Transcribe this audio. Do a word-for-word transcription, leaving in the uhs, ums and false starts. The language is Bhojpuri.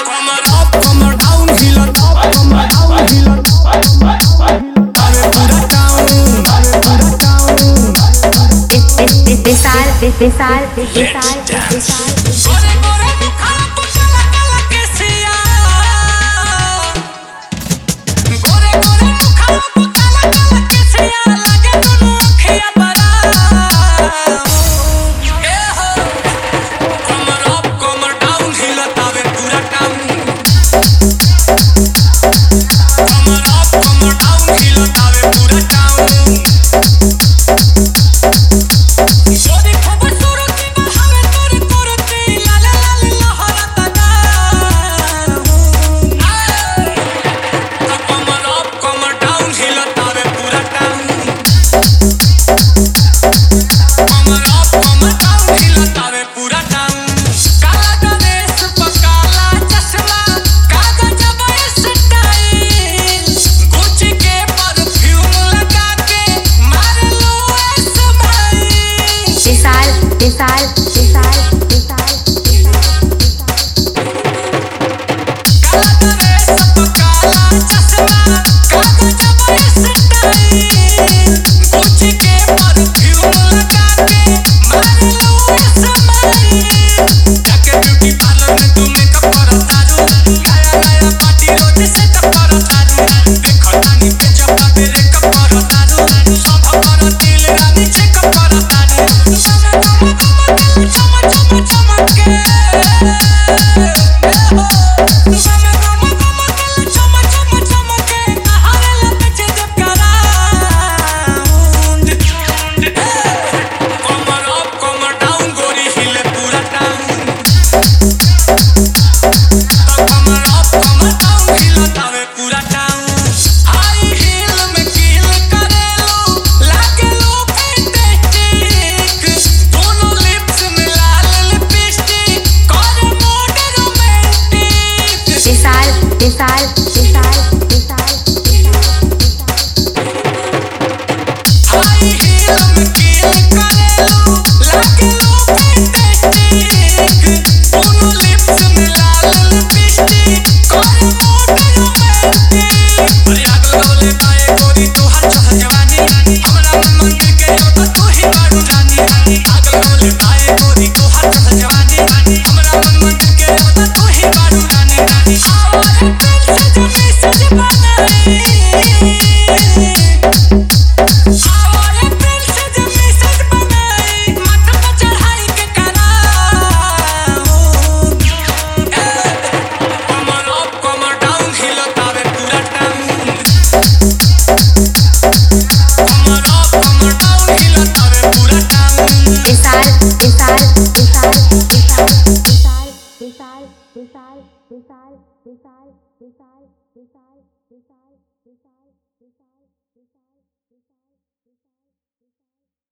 कमर अप कमर डाउन हिलत अप कमर डाउन हिलत अरे पूरा टाउन अरे पूरा टाउन विशाल विशाल विशाल विशाल गोरे गोरे मुखड़ा पे काला काला केसिया गोरे गोरे मुखड़ा पे काला काला केसिया लागे दोनों अखियां बड़ा ए हो कमर अप कमर डाउन हिलत आवे पूरा टाउन कमर अप कमर डाउन हिलत आवे पूरा टाउन जोदी खबर सुरू की बहावे तोरे करती लाले लाले लहरता ना कमर अप कमर डाउन हिलत आवे पूरा टाउन कमर अप कमर डाउन हिलत आवे पूरा टाउन काला ड्रेस पे काला चश्मा कागज पे स्टाइल गुच्ची के परफ्यूम लगा के मार लो स्माइल विशाल विशाल विशाल विशाल काला ड्रेस पे काला चश्मा कागज पे स्टाइल गुच्ची के परफ्यूम लगा के मार लो स्माइल जाके ब्यूटी पार्लर में तू मेकअप करता रू नया नया पार्टी रोज सेटअप करता रू देखो नानी पे जब तेरे कप करता रू सब कर दिल रानी चेकअप करता रू चम चम चम के कमर अप कमर डाउन गोरी हिले पूरा टाउन कमर अप कमर डाउन हिलत आवे पूरा टाउन हाई हील में कील करेलो लागेलो फैंटास्टिक दोनों लिप्स में लाल लिपस्टिक करे mood romantic Vishal Vishal Vishal Vishal high heel में कील करेलो लागेलो फैंटास्टिक दोनों लिप्स में लाल लिपस्टिक करे मूड रोमांटिक अरे आग लगौले पाए गोरी तोहार चढ़ जवानी हमरा मन मंदिर के देवता तू ही बारू रानी आग लगौले पाए गोरी तोहार चढ़ जवानी हमरा मन मंदिर के देवता तू ही बारू रानी और दिल से जो मैसेज बनाई आवाज़ दिल से जो मैसेज बनाई मत पे चढ़ाई के कराऊं कमर अप कमर डाउन हिलत आवे पूरा टाउन कमर अप कमर डाउन हिलत आवे पूरा टाउन विशाल विशाल विशाल विशाल विशाल विशाल विशाल विशाल विशाल विशाल विशाल विशाल विशाल विशाल